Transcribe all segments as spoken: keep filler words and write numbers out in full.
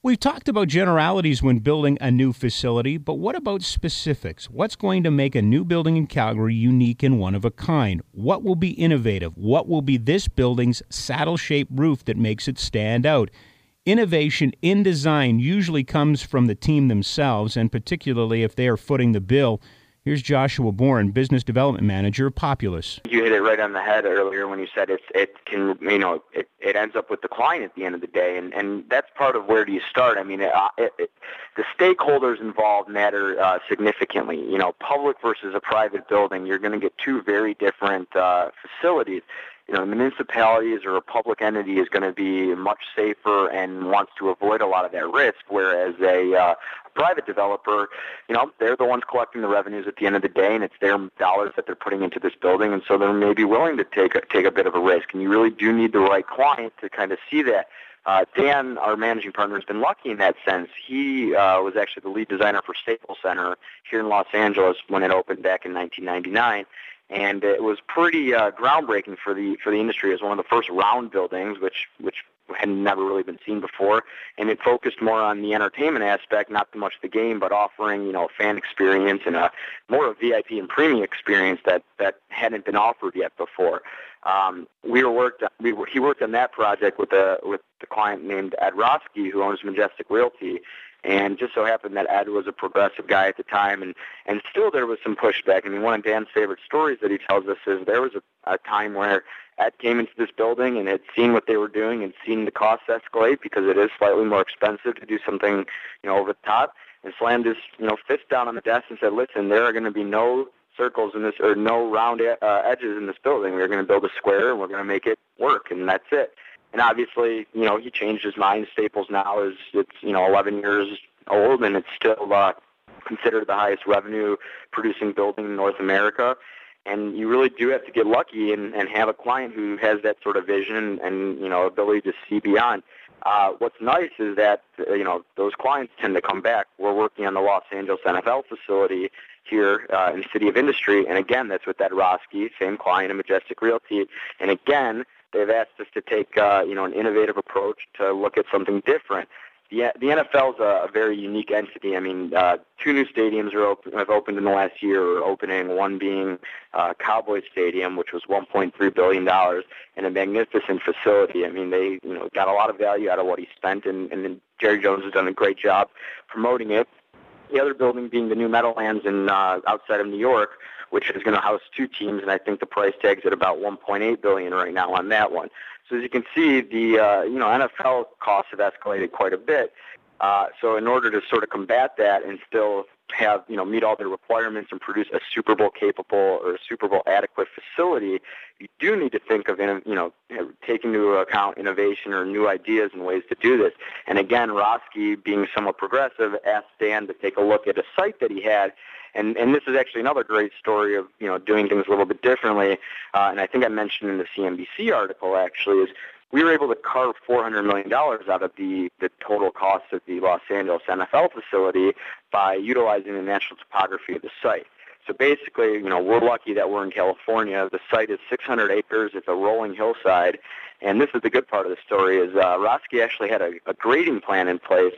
We've talked about generalities when building a new facility, but what about specifics? What's going to make a new building in Calgary unique and one of a kind? What will be innovative? What will be this building's saddle-shaped roof that makes it stand out? Innovation in design usually comes from the team themselves, and particularly if they are footing the bill. Here's Joshua Bourne, Business Development Manager of Populous. You hit it right on the head earlier when you said it's, it can, you know, it, it ends up with the client at the end of the day, and, and that's part of where do you start. I mean, it, it, it, the stakeholders involved matter uh, significantly. You know, public versus a private building, you're going to get two very different uh, facilities. You know, municipalities or a public entity is going to be much safer and wants to avoid a lot of that risk, whereas a uh, private developer, you know, they're the ones collecting the revenues at the end of the day, and it's their dollars that they're putting into this building, and so they're maybe willing to take a, take a bit of a risk, and you really do need the right client to kind of see that. Uh, Dan, our managing partner, has been lucky in that sense. He uh, was actually the lead designer for Staples Center here in Los Angeles when it opened back in nineteen ninety-nine. And it was pretty uh, groundbreaking for the for the industry. It was one of the first round buildings, which which had never really been seen before, and it focused more on the entertainment aspect, not so much the game, but offering, you know, a fan experience and a more of a V I P and premium experience that that hadn't been offered yet before. Um, we were worked. We were, he worked on that project with a with the client named Ed Roski, who owns Majestic Realty. And just so happened that Ed was a progressive guy at the time, and, and still there was some pushback. I mean, one of Dan's favorite stories that he tells us is there was a, a time where Ed came into this building and had seen what they were doing and seen the costs escalate because it is slightly more expensive to do something, you know, over the top, and slammed his, you know, fist down on the desk and said, listen, there are going to be no circles in this, or no round uh, edges in this building. We're going to build a square, and we're going to make it work, and that's it. And obviously, you know, he changed his mind. Staples now is, it's, you know, eleven years old, and it's still uh, considered the highest revenue-producing building in North America. And you really do have to get lucky and, and have a client who has that sort of vision and, you know, ability to see beyond. Uh, what's nice is that, uh, you know, those clients tend to come back. We're working on the Los Angeles N F L facility here uh, in City of Industry, and again, that's with Ed Roski, same client in Majestic Realty. And again, they've asked us to take, uh, you know, an innovative approach to look at something different. The, the N F L is a, a very unique entity. I mean, uh, two new stadiums are open, have opened in the last year, or opening, one being uh, Cowboys Stadium, which was one point three billion dollars, and a magnificent facility. I mean, they, you know, got a lot of value out of what he spent, and, and then Jerry Jones has done a great job promoting it. The other building being the new Meadowlands in uh, outside of New York, which is going to house two teams, and I think the price tag's at about one point eight billion dollars right now on that one. So as you can see, the uh, you know N F L costs have escalated quite a bit. Uh, so in order to sort of combat that and still have, you know, meet all their requirements and produce a Super Bowl capable or a Super Bowl adequate facility, you do need to think of, you know, taking into account innovation or new ideas and ways to do this. And again, Roski, being somewhat progressive, asked Dan to take a look at a site that he had. And, and this is actually another great story of, you know, doing things a little bit differently. Uh, and I think I mentioned in the C N B C article, actually, is we were able to carve four hundred million dollars out of the, the total cost of the Los Angeles N F L facility by utilizing the natural topography of the site. So basically, you know, we're lucky that we're in California. The site is six hundred acres. It's a rolling hillside. And this is the good part of the story is uh, Roski actually had a, a grading plan in place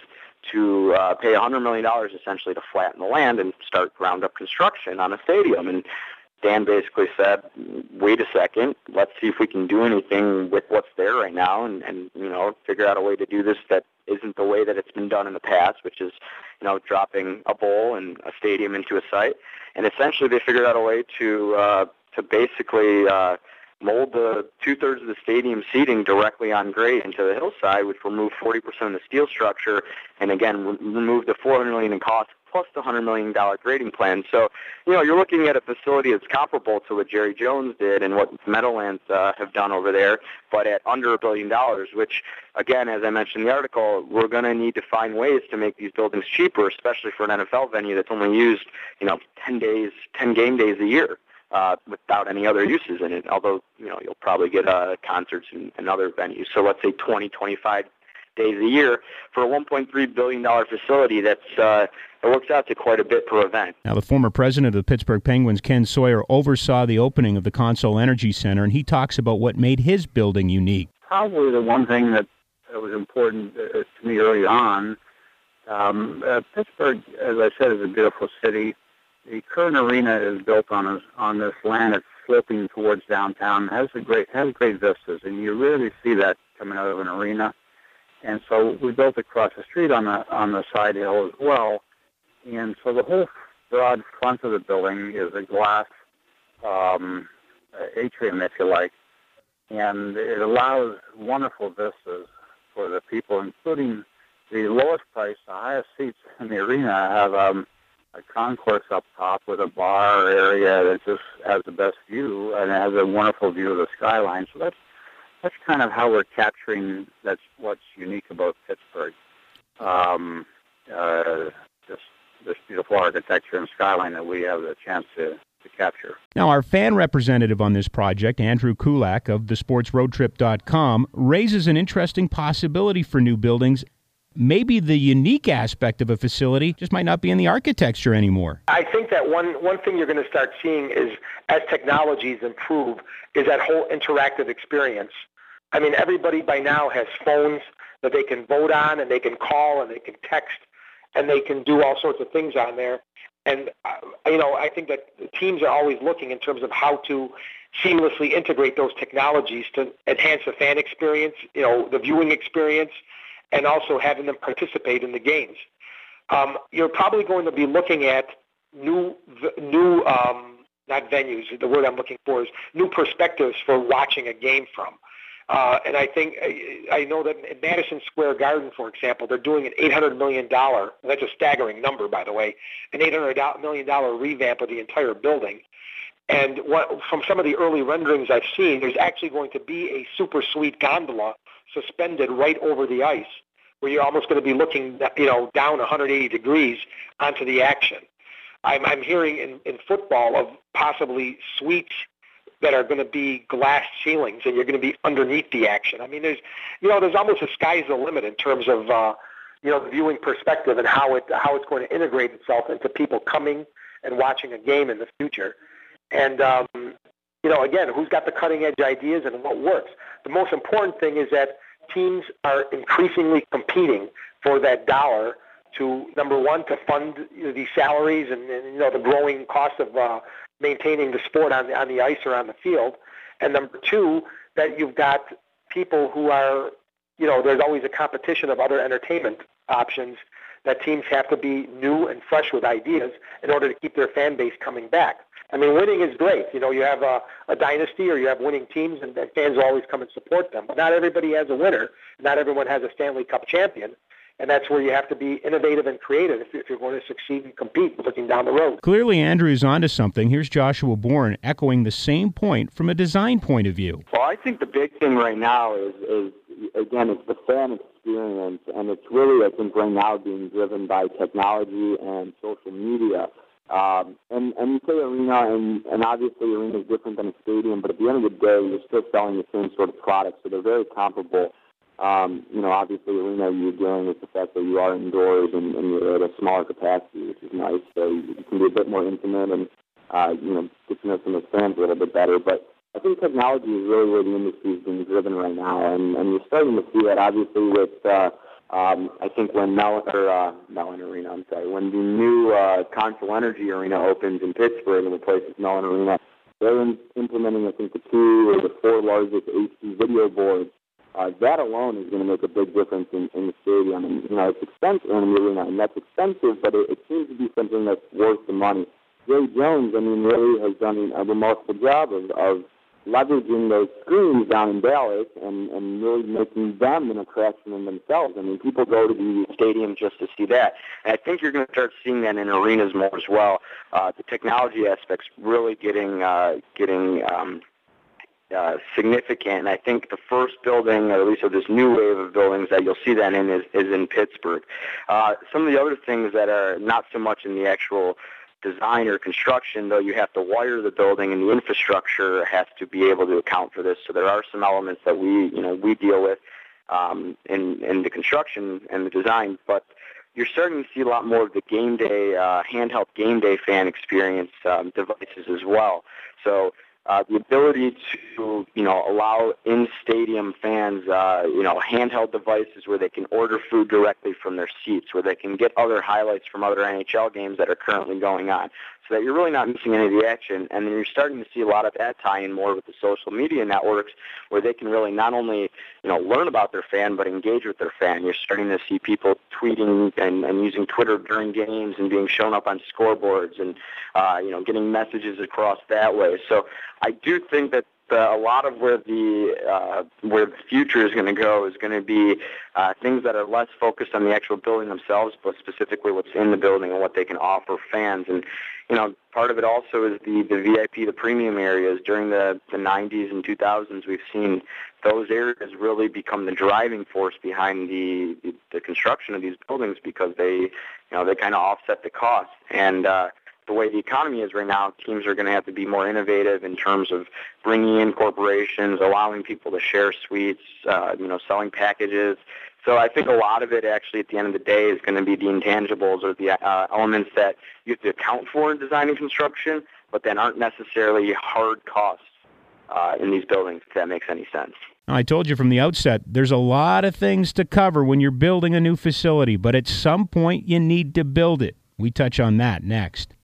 to uh, pay one hundred million dollars essentially to flatten the land and start ground-up construction on a stadium. And Dan basically said, wait a second, let's see if we can do anything with what's there right now and, and, you know, figure out a way to do this that isn't the way that it's been done in the past, which is, you know, dropping a bowl and a stadium into a site. And essentially they figured out a way to uh, to basically uh, mold the two-thirds of the stadium seating directly on grade into the hillside, which removed forty percent of the steel structure, and again, re- removed the four hundred million dollars in cost plus the one hundred million dollars grading plan. So, you know, you're looking at a facility that's comparable to what Jerry Jones did and what Meadowlands uh, have done over there, but at under a billion dollars, which, again, as I mentioned in the article, we're going to need to find ways to make these buildings cheaper, especially for an N F L venue that's only used, you know, ten days, ten game days a year. Uh, without any other uses in it, although, you know, you'll probably get uh, concerts and, and other venues. So let's say twenty, twenty-five days a year for a one point three billion dollars facility that's uh, it works out to quite a bit per event. Now, the former president of the Pittsburgh Penguins, Ken Sawyer, oversaw the opening of the Consol Energy Center, and he talks about what made his building unique. Probably the one thing that that was important uh, to me early on. Um, uh, Pittsburgh, as I said, is a beautiful city. The current arena is built on a, on this land that's sloping towards downtown. Has a great has great vistas, and you rarely see that coming out of an arena. And so we built across the street on the on the side hill as well. And so the whole broad front of the building is a glass um, atrium, if you like, and it allows wonderful vistas for the people, including the lowest price, the highest seats in the arena have um, a concourse up top with a bar area that just has the best view, and it has a wonderful view of the skyline. So that's that's kind of how we're capturing. That's what's unique about Pittsburgh. Um, uh, this this beautiful architecture and skyline that we have the chance to, to capture. Now, our fan representative on this project, Andrew Kulak of the sports road trip dot com, raises an interesting possibility for new buildings. Maybe the unique aspect of a facility just might not be in the architecture anymore. I think that one, one thing you're going to start seeing is, as technologies improve, is that whole interactive experience. I mean, everybody by now has phones that they can vote on, and they can call, and they can text, and they can do all sorts of things on there. And, uh, you know, I think that the teams are always looking in terms of how to seamlessly integrate those technologies to enhance the fan experience, you know, the viewing experience, and also having them participate in the games. Um, you're probably going to be looking at new, new um, not venues, the word I'm looking for is new perspectives for watching a game from. Uh, and I think, I know that in Madison Square Garden, for example, they're doing an eight hundred million dollars, that's a staggering number, by the way, an eight hundred million dollars revamp of the entire building. And what, from some of the early renderings I've seen, there's actually going to be a super sweet gondola suspended right over the ice, where you're almost going to be looking, you know, down one hundred eighty degrees onto the action. I'm, I'm hearing in, in football of possibly suites that are going to be glass ceilings, and you're going to be underneath the action. I mean, there's, you know, there's almost a sky's the limit in terms of, uh, you know, the viewing perspective and how it how it's going to integrate itself into people coming and watching a game in the future. And um, you know, again, who's got the cutting edge ideas and what works? The most important thing is that teams are increasingly competing for that dollar to, number one, to fund, you know, these salaries and, and, you know, the growing cost of uh, maintaining the sport on the, on the ice or on the field. And number two, that you've got people who are, you know, there's always a competition of other entertainment options that teams have to be new and fresh with ideas in order to keep their fan base coming back. I mean, winning is great. You know, you have a, a dynasty or you have winning teams, and, and fans will always come and support them. But not everybody has a winner. Not everyone has a Stanley Cup champion. And that's where you have to be innovative and creative if, if you're going to succeed and compete looking down the road. Clearly, Andrew's onto something. Here's Joshua Bourne echoing the same point from a design point of view. Well, I think the big thing right now is, is again, it's the fan experience. And it's really, I think, right now being driven by technology and social media. Um, and, and you say arena, and, and obviously arena is different than a stadium, but at the end of the day, you're still selling the same sort of product, so they're very comparable. Um, you know, obviously arena, you're dealing with the fact that you are indoors and, and you're at a smaller capacity, which is nice, so you can be a bit more intimate and, uh, you know, get to know some of the fans a little bit better. But I think technology is really where the industry is being driven right now, and, and you're starting to see that, obviously, with... Uh, Um, I think when Mellon, or, uh, Mellon Arena, I'm sorry, when the new uh, Consol Energy Arena opens in Pittsburgh and replaces Mellon Arena, they're in, implementing, I think, the two or the four largest H D video boards. Uh, that alone is going to make a big difference in, in the stadium. And, you know, it's expensive in the arena, and that's expensive, but it, it seems to be something that's worth the money. Jerry Jones, I mean, really has done a remarkable job of, of leveraging those screens down in Dallas and, and really making them an attraction in themselves. I mean, people go to the stadium just to see that. And I think you're going to start seeing that in arenas more as well. Uh, the technology aspects really getting uh, getting um, uh, significant. And I think the first building, or at least of this new wave of buildings that you'll see that in, is, is in Pittsburgh. Uh, some of the other things that are not so much in the actual design or construction, though you have to wire the building and the infrastructure has to be able to account for this. So there are some elements that we, you know, we deal with um, in, in the construction and the design, but you're starting to see a lot more of the game day, uh, handheld game day fan experience um, devices as well. So Uh, the ability to, you know, allow in-stadium fans, uh, you know, handheld devices where they can order food directly from their seats, where they can get other highlights from other N H L games that are currently going on, so that you're really not missing any of the action. And then you're starting to see a lot of that tie in more with the social media networks, where they can really not only, you know, learn about their fan, but engage with their fan. You're starting to see people tweeting and, and using Twitter during games and being shown up on scoreboards and, uh, you know, getting messages across that way. So I do think that uh, a lot of where the uh, where the future is going to go is going to be uh, things that are less focused on the actual building themselves, but specifically what's in the building and what they can offer fans. And you know, part of it also is the, the V I P, the premium areas. During the, the nineties and two thousands, we've seen those areas really become the driving force behind the, the, the construction of these buildings, because they, you know, they kind of offset the cost. And uh, the way the economy is right now, teams are going to have to be more innovative in terms of bringing in corporations, allowing people to share suites, uh, you know, selling packages. So I think a lot of it actually at the end of the day is going to be the intangibles or the uh, elements that you have to account for in designing construction, but then aren't necessarily hard costs uh, in these buildings, if that makes any sense. I told you from the outset, there's a lot of things to cover when you're building a new facility, but at some point you need to build it. We touch on that next.